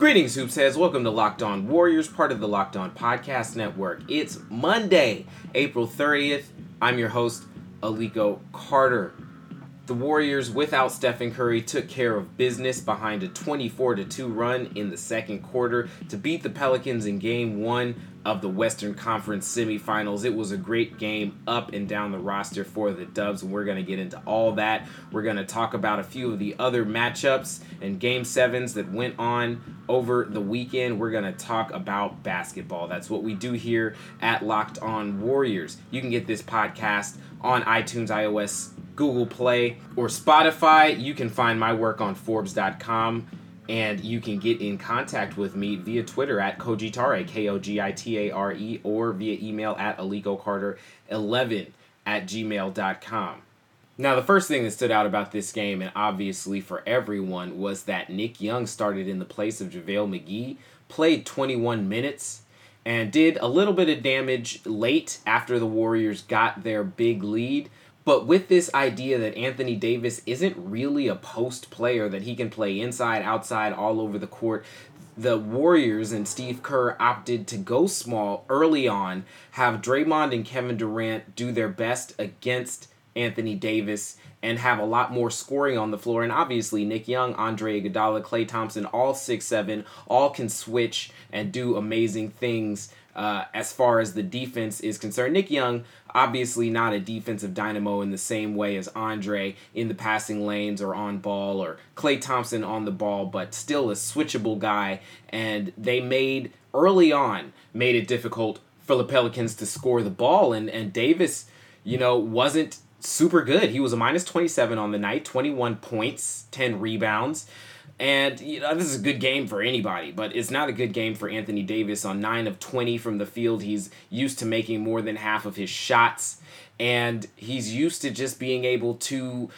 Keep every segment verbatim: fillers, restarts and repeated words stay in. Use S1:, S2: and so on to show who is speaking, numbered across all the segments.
S1: Greetings, Hoops Heads. Welcome to Locked On Warriors, part of the Locked On Podcast Network. It's Monday, April thirtieth. I'm your host, Aliko Carter. The Warriors, without Stephen Curry, took care of business behind a twenty-four to two run in the second quarter to beat the Pelicans in Game one of the Western Conference semifinals. It was a great game up and down the roster for the Dubs, and we're going to get into all that. We're going to talk about a few of the other matchups and Game sevens that went on over the weekend. We're going to talk about basketball. That's what we do here at Locked On Warriors. You can get this podcast on iTunes, iOS, Google Play, or Spotify. You can find my work on Forbes dot com, and you can get in contact with me via Twitter at Kogitare, K O G I T A R E, or via email at Aliko Carter eleven at gmail dot com. Now, the first thing that stood out about this game, and obviously for everyone, was that Nick Young started in the place of JaVale McGee, played twenty-one minutes, and did a little bit of damage late after the Warriors got their big lead. But with this idea that Anthony Davis isn't really a post player, that he can play inside, outside, all over the court, the Warriors and Steve Kerr opted to go small early on, have Draymond and Kevin Durant do their best against Anthony Davis, and have a lot more scoring on the floor. And obviously, Nick Young, Andre Iguodala, Klay Thompson, all six seven, all can switch and do amazing things uh, as far as the defense is concerned. Nick Young, obviously not a defensive dynamo in the same way as Andre in the passing lanes or on ball, or Klay Thompson on the ball, but still a switchable guy. And they made, early on, made it difficult for the Pelicans to score the ball. And, and Davis, you know, wasn't super good. He was a minus twenty-seven on the night, twenty-one points, ten rebounds. And, you know, this is a good game for anybody, but it's not a good game for Anthony Davis. On nine of twenty from the field, he's used to making more than half of his shots, and he's used to just being able to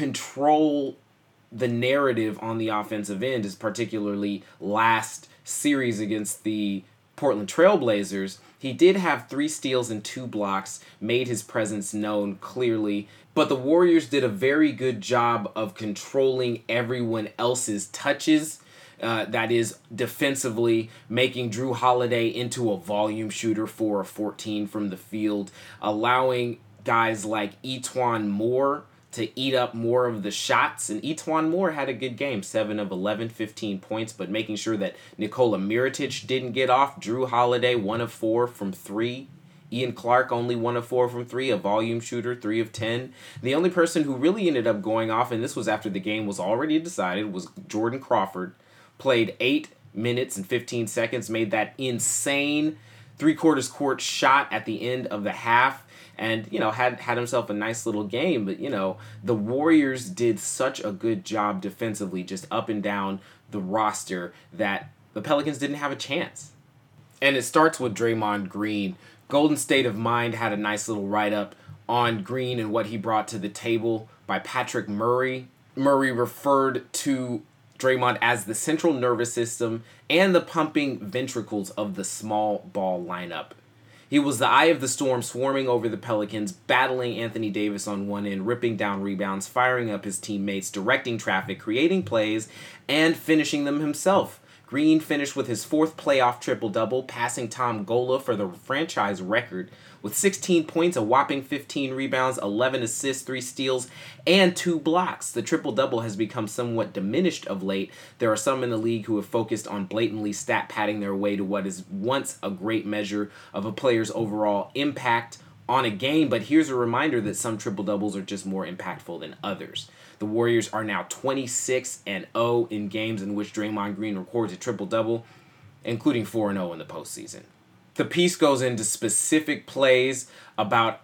S1: control the narrative on the offensive end, as particularly last series against the Portland Trail Blazers. He did have three steals and two blocks, made his presence known clearly, but the Warriors did a very good job of controlling everyone else's touches. Uh, that is, defensively, making Jrue Holiday into a volume shooter, four of fourteen from the field, allowing guys like E'Twaun Moore to eat up more of the shots. And E'Twaun Moore had a good game, seven of eleven, fifteen points, but making sure that Nikola Mirotic didn't get off. Jrue Holiday, one of four from three. Ian Clark, only one of four from three, a volume shooter, three of ten. The only person who really ended up going off, and this was after the game was already decided, was Jordan Crawford. Played eight minutes and fifteen seconds, made that insane three-quarters court shot at the end of the half, and, you know, had, had himself a nice little game. But, you know, the Warriors did such a good job defensively, just up and down the roster, that the Pelicans didn't have a chance. And it starts with Draymond Green. Golden State of Mind had a nice little write-up on Green and what he brought to the table by Patrick Murray. Murray referred to Draymond as the central nervous system and the pumping ventricles of the small ball lineup. He was the eye of the storm, swarming over the Pelicans, battling Anthony Davis on one end, ripping down rebounds, firing up his teammates, directing traffic, creating plays, and finishing them himself. Green finished with his fourth playoff triple-double, passing Tom Gola for the franchise record with sixteen points, a whopping fifteen rebounds, eleven assists, three steals, and two blocks. The triple-double has become somewhat diminished of late. There are some in the league who have focused on blatantly stat-padding their way to what is once a great measure of a player's overall impact on a game, but here's a reminder that some triple-doubles are just more impactful than others. The Warriors are now twenty-six and oh in games in which Draymond Green records a triple-double, including four and oh in the postseason. The piece goes into specific plays about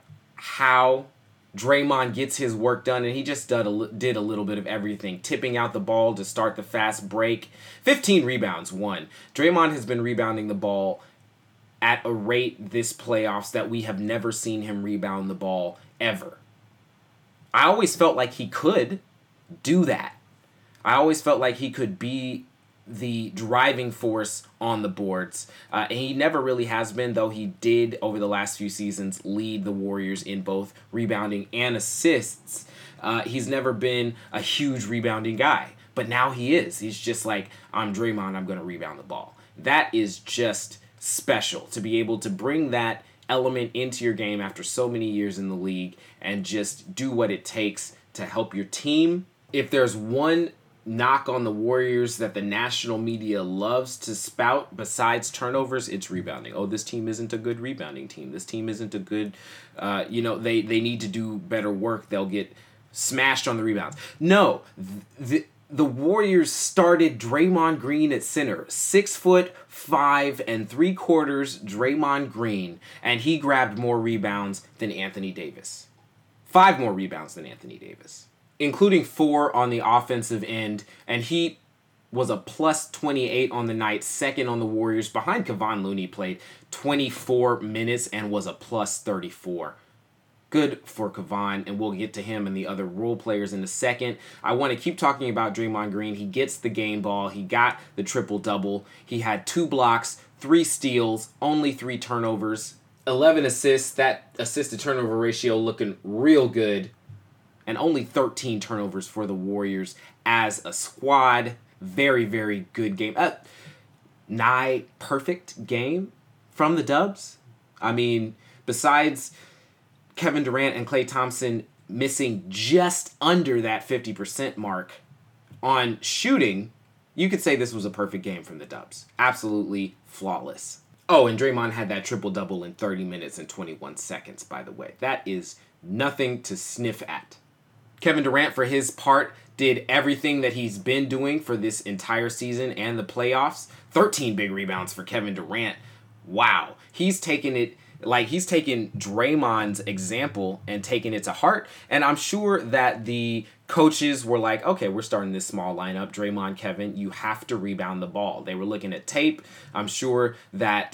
S1: how Draymond gets his work done, and he just did a, did a little bit of everything. Tipping out the ball to start the fast break. fifteen rebounds, one. Draymond has been rebounding the ball at a rate this playoffs that we have never seen him rebound the ball ever. I always felt like he could do that. I always felt like he could be the driving force on the boards. Uh, and he never really has been, though he did, over the last few seasons, lead the Warriors in both rebounding and assists. Uh, he's never been a huge rebounding guy. But now he is. He's just like, I'm Draymond, I'm going to rebound the ball. That is just special to be able to bring that element into your game after so many years in the league and just do what it takes to help your team. If there's one knock on the Warriors that the national media loves to spout besides turnovers, it's rebounding. Oh, this team isn't a good rebounding team. This team isn't a good, uh, you know, they, they need to do better work. They'll get smashed on the rebounds. No, the, the Warriors started Draymond Green at center. Six foot five and three quarters Draymond Green, and he grabbed more rebounds than Anthony Davis. Five more rebounds than Anthony Davis, including four on the offensive end, and he was a plus twenty-eight on the night, second on the Warriors, behind Kevon Looney, played twenty-four minutes and was a plus thirty-four. Good for Kevon, and we'll get to him and the other role players in a second. I want to keep talking about Draymond Green. He gets the game ball. He got the triple-double. He had two blocks, three steals, only three turnovers, eleven assists. That assist-to-turnover ratio looking real good. And only thirteen turnovers for the Warriors as a squad. Very, very good game. Uh, nigh perfect game from the Dubs. I mean, besides Kevin Durant and Klay Thompson missing just under that fifty percent mark on shooting, you could say this was a perfect game from the Dubs. Absolutely flawless. Oh, and Draymond had that triple-double in thirty minutes and twenty-one seconds, by the way. That is nothing to sniff at. Kevin Durant, for his part, did everything that he's been doing for this entire season and the playoffs. thirteen big rebounds for Kevin Durant. Wow. He's taken it, like, he's taken Draymond's example and taken it to heart. And I'm sure that the coaches were like, okay, we're starting this small lineup. Draymond, Kevin, you have to rebound the ball. They were looking at tape. I'm sure that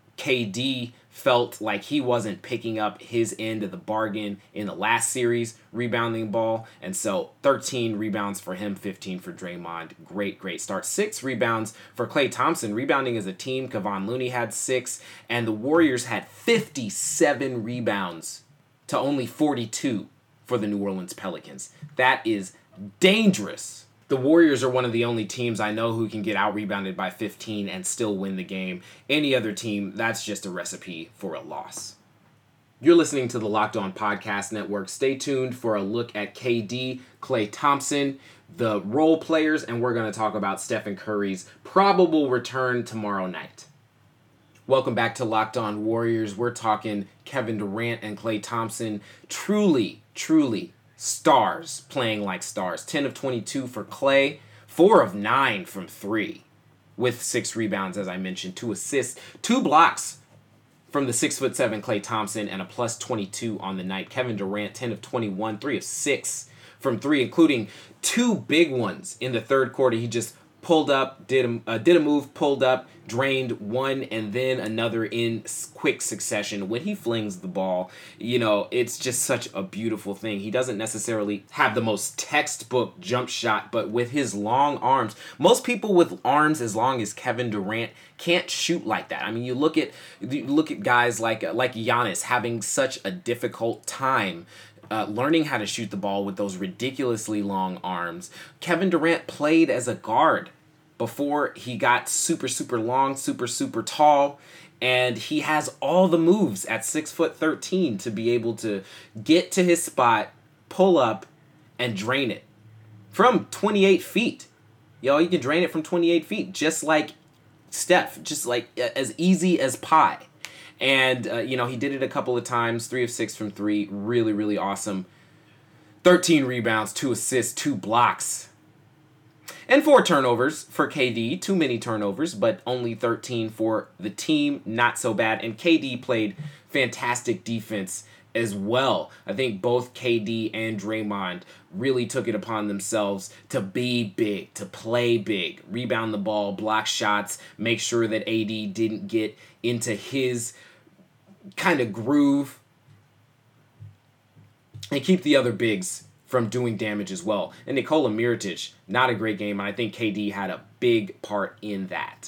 S1: K D felt like he wasn't picking up his end of the bargain in the last series, rebounding ball. And so thirteen rebounds for him, fifteen for Draymond. Great, great start. Six rebounds for Klay Thompson. Rebounding as a team, Kevon Looney had six, and the Warriors had fifty-seven rebounds to only forty-two for the New Orleans Pelicans. That is dangerous. The Warriors are one of the only teams I know who can get out-rebounded by fifteen and still win the game. Any other team, that's just a recipe for a loss. You're listening to the Locked On Podcast Network. Stay tuned for a look at K D, Klay Thompson, the role players, and we're going to talk about Stephen Curry's probable return tomorrow night. Welcome back to Locked On Warriors. We're talking Kevin Durant and Klay Thompson. Truly, truly stars playing like stars. ten of twenty-two for Klay, four of nine from three, with six rebounds, as I mentioned, two assists, two blocks from the six foot seven Klay Thompson, and a plus twenty-two on the night. Kevin Durant, ten of twenty-one, three of six from three, including two big ones in the third quarter. He just pulled up, did a, uh, did a move, pulled up, drained one, and then another in quick succession. When he flings the ball, you know, it's just such a beautiful thing. He doesn't necessarily have the most textbook jump shot, but with his long arms, most people with arms as long as Kevin Durant can't shoot like that. I mean, you look at you look at guys like like Giannis having such a difficult time Uh, learning how to shoot the ball with those ridiculously long arms. Kevin Durant played as a guard before he got super, super long, super, super tall, and he has all the moves at six foot thirteen to be able to get to his spot, pull up, and drain it from twenty-eight feet. Yo, you can drain it from twenty-eight feet, just like Steph, just like as easy as pie. And, uh, you know, he did it a couple of times, three of six from three, really, really awesome. thirteen rebounds, two assists, two blocks. And four turnovers for K D, too many turnovers, but only thirteen for the team, not so bad. And K D played fantastic defense as well. I think both K D and Draymond really took it upon themselves to be big, to play big, rebound the ball, block shots, make sure that A D didn't get into his kind of groove, and keep the other bigs from doing damage as well. And Nikola Mirotic, not a great game, and I think K D had a big part in that.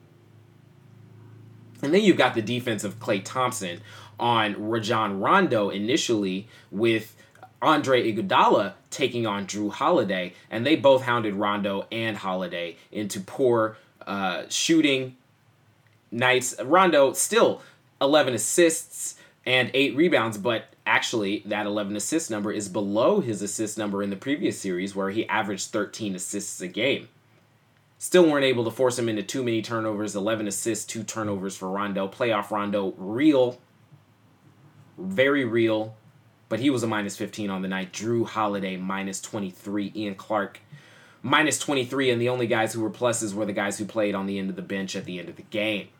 S1: And then you've got the defense of Klay Thompson on Rajon Rondo initially with Andre Iguodala taking on Drew Holiday, and they both hounded Rondo and Holiday into poor uh, shooting nights. Rondo still eleven assists and eight rebounds, but actually that eleven assist number is below his assist number in the previous series where he averaged thirteen assists a game. Still weren't able to force him into too many turnovers. eleven assists, two turnovers for Rondo. Playoff Rondo, real, very real, but he was a minus fifteen on the night. Drew Holiday, minus twenty-three. Ian Clark, minus twenty-three, and the only guys who were pluses were the guys who played on the end of the bench at the end of the game.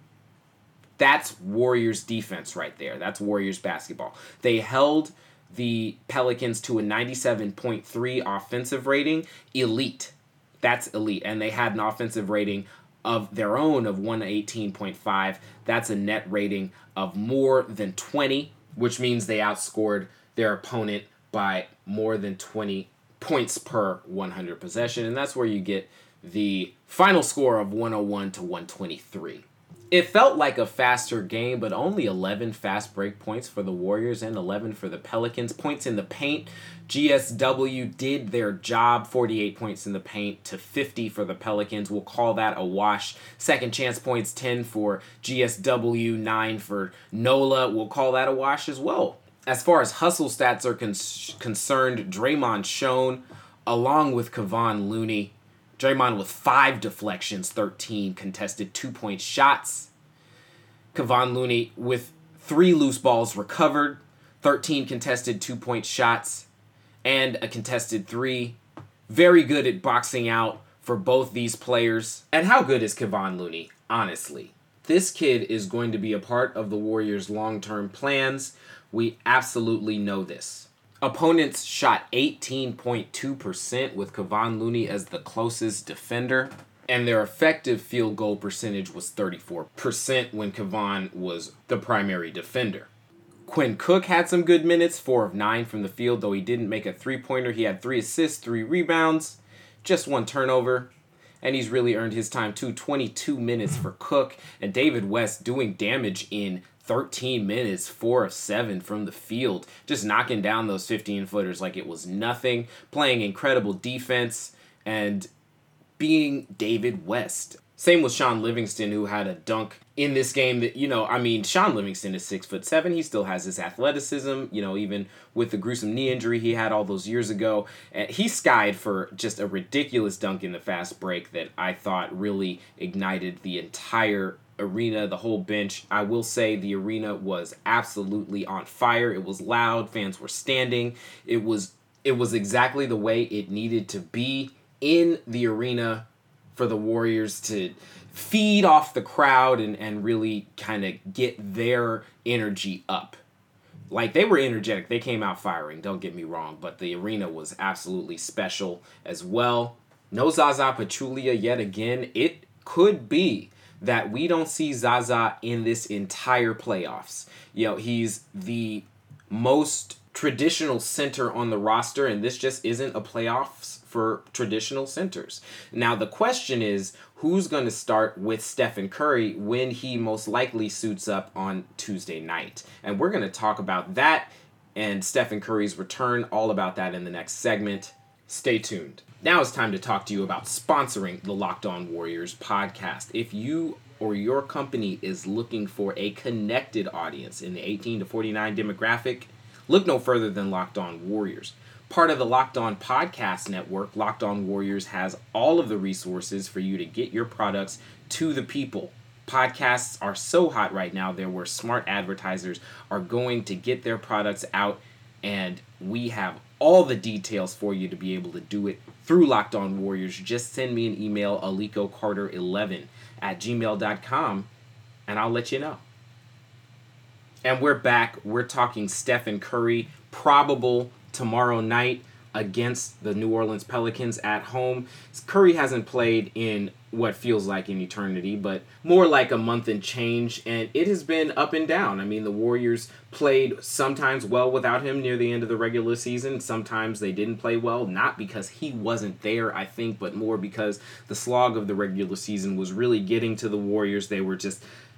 S1: That's Warriors defense right there. That's Warriors basketball. They held the Pelicans to a ninety-seven point three offensive rating. Elite. That's elite. And they had an offensive rating of their own of one eighteen point five. That's a net rating of more than twenty, which means they outscored their opponent by more than twenty points per one hundred possession. And that's where you get the final score of one oh one to one twenty-three. It felt like a faster game, but only eleven fast break points for the Warriors and eleven for the Pelicans. Points in the paint, G S W did their job, forty-eight points in the paint to fifty for the Pelicans. We'll call that a wash. Second chance points, ten for G S W, nine for NOLA. We'll call that a wash as well. As far as hustle stats are con- concerned, Draymond Schoen, along with Kevon Looney, Draymond with five deflections, thirteen contested two-point shots. Kevon Looney with three loose balls recovered, thirteen contested two-point shots, and a contested three. Very good at boxing out for both these players. And how good is Kevon Looney, honestly? This kid is going to be a part of the Warriors' long-term plans. We absolutely know this. Opponents shot eighteen point two percent with Kevon Looney as the closest defender, and their effective field goal percentage was thirty-four percent when Kevon was the primary defender. Quinn Cook had some good minutes, four of nine from the field, though he didn't make a three-pointer. He had three assists, three rebounds, just one turnover, and he's really earned his time too. twenty-two minutes for Cook, and David West doing damage in thirteen minutes, four of seven from the field, just knocking down those fifteen-footers like it was nothing, playing incredible defense, and being David West. Same with Sean Livingston, who had a dunk in this game that, you know, I mean, Sean Livingston is six foot seven. He still has his athleticism, you know, even with the gruesome knee injury he had all those years ago. And he skied for just a ridiculous dunk in the fast break that I thought really ignited the entire arena, the whole bench. I will say the arena was absolutely on fire. It was loud. Fans were standing. It was it was exactly the way it needed to be in the arena for the Warriors to feed off the crowd and, and really kind of get their energy up. Like, they were energetic. They came out firing, don't get me wrong, but the arena was absolutely special as well. No Zaza Pachulia yet again. It could be that we don't see Zaza in this entire playoffs. You know, he's the most traditional center on the roster, and this just isn't a playoffs for traditional centers. Now, the question is, who's going to start with Stephen Curry when he most likely suits up on Tuesday night? And we're going to talk about that and Stephen Curry's return, all about that in the next segment. Stay tuned. Now it's time to talk to you about sponsoring the Locked On Warriors podcast. If you or your company is looking for a connected audience in the eighteen to forty-nine demographic, look no further than Locked On Warriors. Part of the Locked On Podcast Network, Locked On Warriors has all of the resources for you to get your products to the people. Podcasts are so hot right now. They're where smart advertisers are going to get their products out, and we have all the details for you to be able to do it through Locked On Warriors. Just send me an email, aliko carter eleven at gmail dot com, and I'll let you know. And we're back. We're talking Stephen Curry, probable tomorrow night against the New Orleans Pelicans at home. Curry hasn't played in what feels like an eternity, but more like a month and change, and it has been up and down. I mean, the Warriors played sometimes well without him near the end of the regular season. Sometimes they didn't play well, not because he wasn't there, I think, but more because the slog of the regular season was really getting to the Warriors. They were just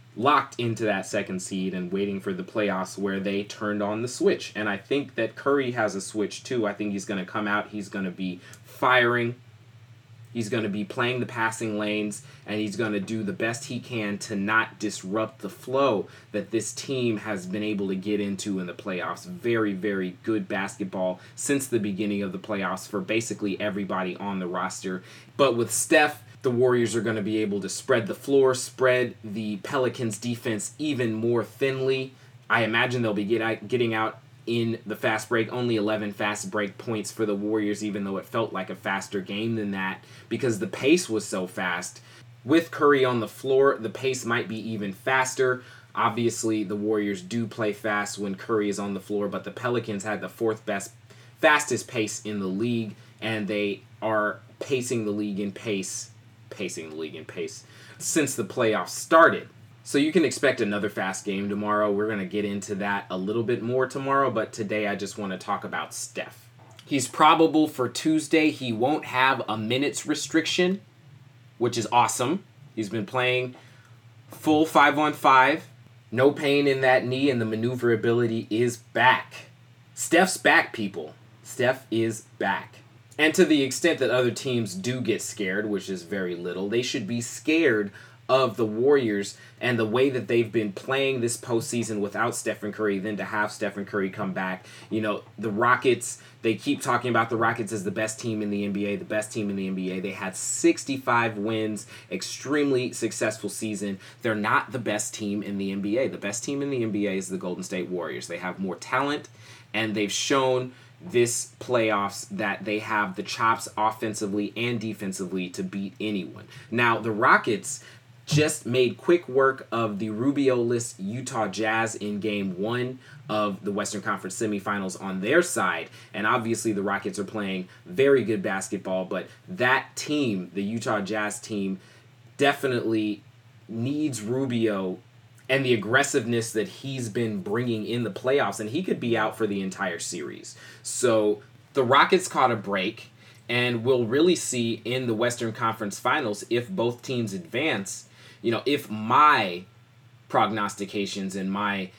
S1: locked into that second seed and waiting for the playoffs where they turned on the switch. And I think that Curry has a switch too. I think he's going to come out. He's going to be firing. He's going to be playing the passing lanes, and he's going to do the best he can to not disrupt the flow that this team has been able to get into in the playoffs. Very, very good basketball since the beginning of the playoffs for basically everybody on the roster. But with Steph, the Warriors are going to be able to spread the floor, spread the Pelicans' defense even more thinly. I imagine they'll be get out, getting out in the fast break. Only eleven fast break points for the Warriors, even though it felt like a faster game than that because the pace was so fast. With Curry on the floor, the pace might be even faster. Obviously, the Warriors do play fast when Curry is on the floor, but the Pelicans had the fourth best, fastest pace in the league, and they are pacing the league in pace, pacing the league in pace since the playoffs started. So you can expect another fast game tomorrow. We're going to get into that a little bit more tomorrow, but today I just want to talk about Steph. He's probable for Tuesday. He won't have a minutes restriction, which is awesome. He's been playing full five on five. No pain in that knee, and the maneuverability is back. Steph's back, people. Steph is back. And to the extent that other teams do get scared, which is very little, they should be scared of the Warriors and the way that they've been playing this postseason without Stephen Curry, then to have Stephen Curry come back. You know, the Rockets, they keep talking about the Rockets as the best team in the N B A, the best team in the N B A. They had sixty-five wins, extremely successful season. They're not the best team in the N B A. The best team in the N B A is the Golden State Warriors. They have more talent, and they've shown this playoffs that they have the chops offensively and defensively to beat anyone. Now, the Rockets just made quick work of the Rubio-less Utah Jazz in game one of the Western Conference semifinals on their side. And obviously the Rockets are playing very good basketball, but that team, the Utah Jazz team, definitely needs Rubio and the aggressiveness that he's been bringing in the playoffs, and he could be out for the entire series. So the Rockets caught a break, and we'll really see in the Western Conference Finals if both teams advance. You know, if my prognostications and my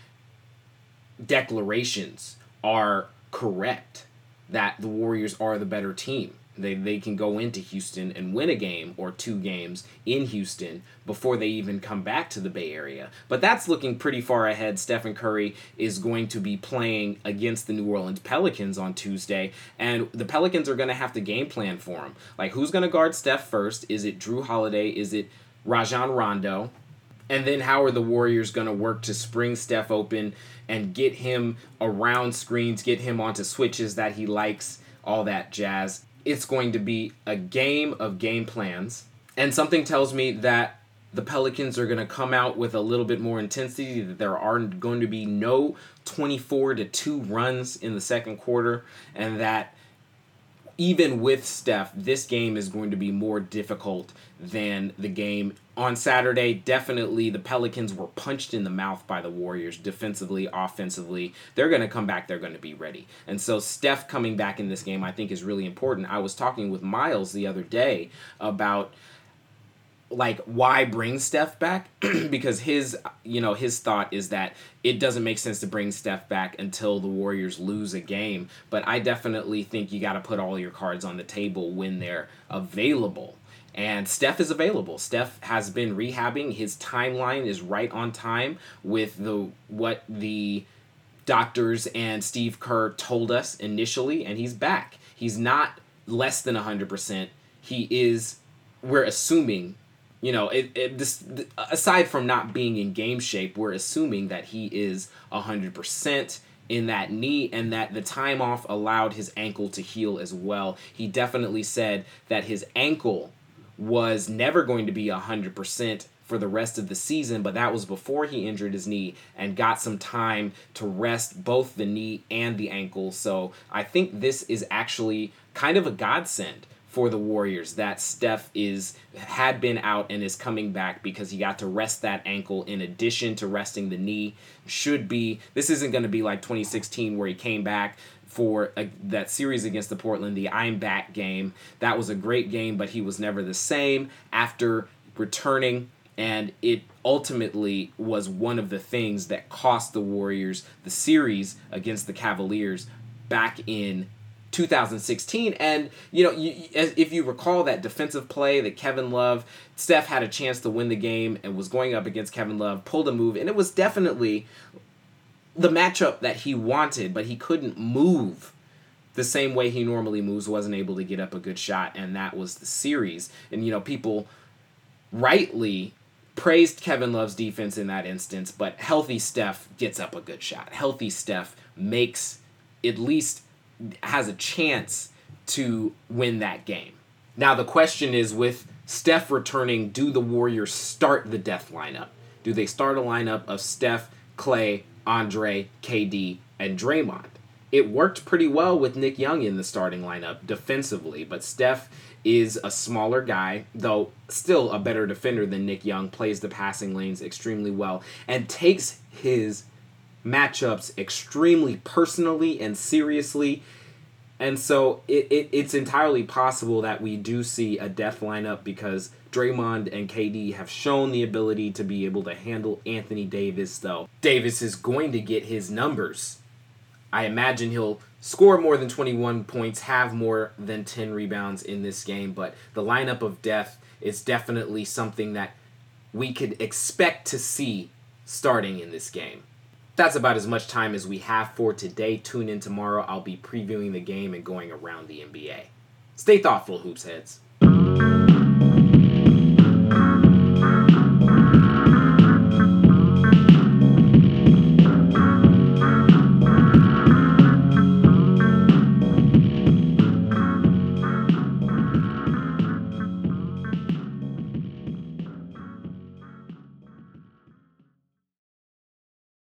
S1: declarations are correct, that the Warriors are the better team. They they can go into Houston and win a game or two games in Houston before they even come back to the Bay Area. But that's looking pretty far ahead. Stephen Curry is going to be playing against the New Orleans Pelicans on Tuesday, and the Pelicans are going to have to game plan for him. Like, who's going to guard Steph first? Is it Drew Holiday? Is it Rajon Rondo? And then how are the Warriors going to work to spring Steph open and get him around screens, get him onto switches that he likes, all that jazz? It's going to be a game of game plans. And something tells me that the Pelicans are going to come out with a little bit more intensity, that there are going to be no twenty-four to two runs in the second quarter, and that even with Steph, this game is going to be more difficult than the game on Saturday. Definitely, the Pelicans were punched in the mouth by the Warriors defensively, offensively. They're going to come back. They're going to be ready. And so Steph coming back in this game, I think, is really important. I was talking with Miles the other day about, like, why bring Steph back? Because his, you know, his thought is that it doesn't make sense to bring Steph back until the Warriors lose a game. But I definitely think you got to put all your cards on the table when they're available. And Steph is available. Steph has been rehabbing. His timeline is right on time with the what the doctors and Steve Kerr told us initially, and he's back. He's not less than one hundred percent. He is, we're assuming, you know, it, it this aside from not being in game shape, we're assuming that he is one hundred percent in that knee, and that the time off allowed his ankle to heal as well. He definitely said that his ankle was never going to be one hundred percent for the rest of the season, but that was before he injured his knee and got some time to rest both the knee and the ankle. So I think this is actually kind of a godsend for the Warriors that Steph is had been out and is coming back, because he got to rest that ankle in addition to resting the knee. Should be, this isn't going to be like twenty sixteen where he came back for a, that series against the Portland, the I'm back game. That was a great game, but he was never the same after returning And it ultimately was one of the things that cost the Warriors the series against the Cavaliers back in two thousand sixteen. And, you know, you, if you recall that defensive play that Kevin Love, Steph had a chance to win the game and was going up against Kevin Love, pulled a move, and it was definitely the matchup that he wanted, but he couldn't move the same way he normally moves, wasn't able to get up a good shot, and that was the series. And, you know, people rightly praised Kevin Love's defense in that instance, but healthy Steph gets up a good shot. Healthy Steph makes, at least has a chance to win that game. Now the question is, with Steph returning, do the Warriors start the death lineup? Do they start a lineup of Steph, Klay, Andre, K D, and Draymond? It worked pretty well with Nick Young in the starting lineup defensively, but Steph is a smaller guy, though still a better defender than Nick Young, plays the passing lanes extremely well, and takes his matchups extremely personally and seriously. And so it, it it's entirely possible that we do see a death lineup, because Draymond and K D have shown the ability to be able to handle Anthony Davis, though. Davis is going to get his numbers. I imagine he'll score more than twenty-one points, have more than ten rebounds in this game, but the lineup of death is definitely something that we could expect to see starting in this game. That's about as much time as we have for today. Tune in tomorrow. I'll be previewing the game and going around the N B A. Stay thoughtful, Hoops Heads.